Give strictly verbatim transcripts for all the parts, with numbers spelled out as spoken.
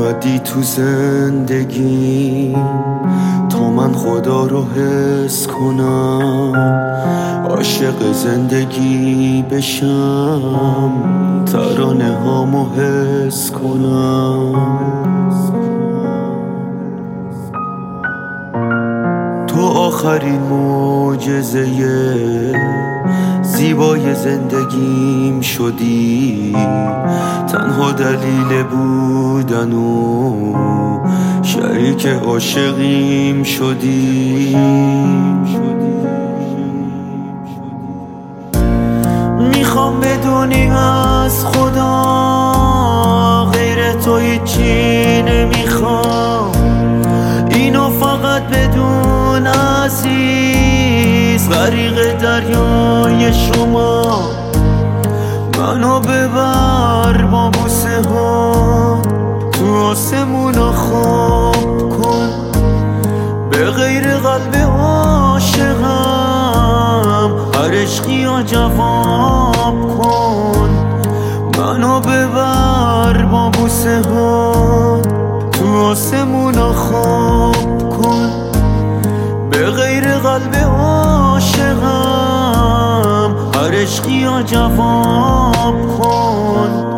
اومدی تو زندگی تا من خدا رو حس کنم، عاشق زندگی بشم، ترانه هامو حس کنم. تو آخرین معجزه زیبای زندگیم شدی، تنها دلیل بودن و شریک عاشقیم شدی. میخوام بدونی از خدا غیر تو هیچی نمیخوام، اینو فقط بدون عزیز، غریق دریای شما. منو ببر با بوسه ها تو آسمونا خواب کن، به غیر قلب عاشقم هر عشقی ها جواب کن. منو ببر با بوسه ها تو آسمونا خواب کن، به غیر قلب عاشقم هر عشقی ها جواب کن.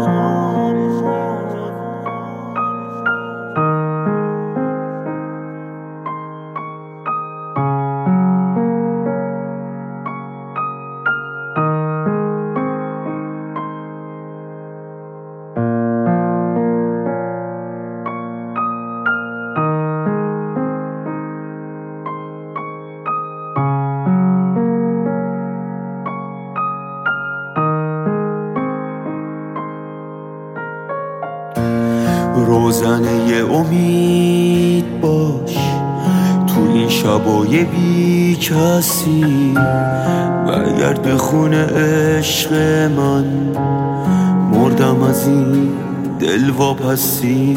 روزنه امید باش تو این شبای بی کسی، برگرد به خونه عشق من، مردم از این دل واپسی.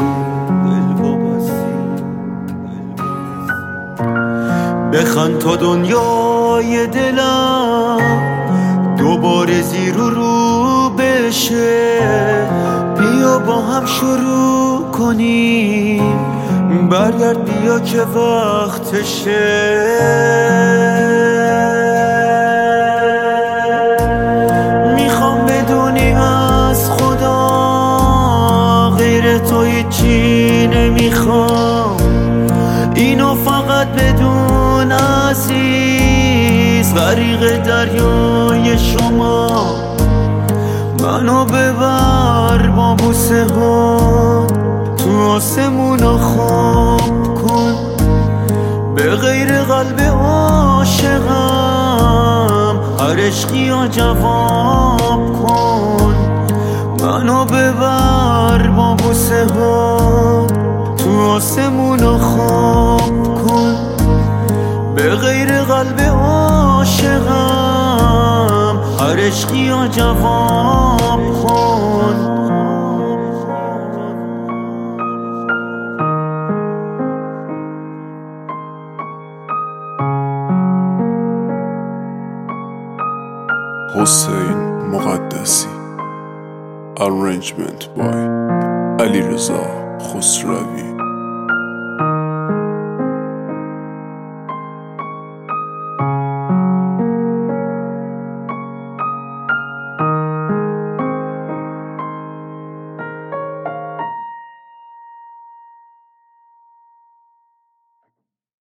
بخند تا دنیای دلم دوباره زیر و رو بشه، بیا با هم شروع کنیم، برگرد بیا که وقتشه. میخوام بدونی از خدا غیر تو هیچی نمیخوام، اینو فقط بدون عزیز، غریق دریای شما. منو ببر با بوسه ها تو آسمونا خواب کن، به غیر قلب عاشقم هر عشقی ها جواب کن. منو ببر با بوسه ها تو آسمونا خواب کن، به غیر قلب عاشقم هر عشقی ها جواب کن. حسین مقدسی. Arrangement by علیرضا خسروی.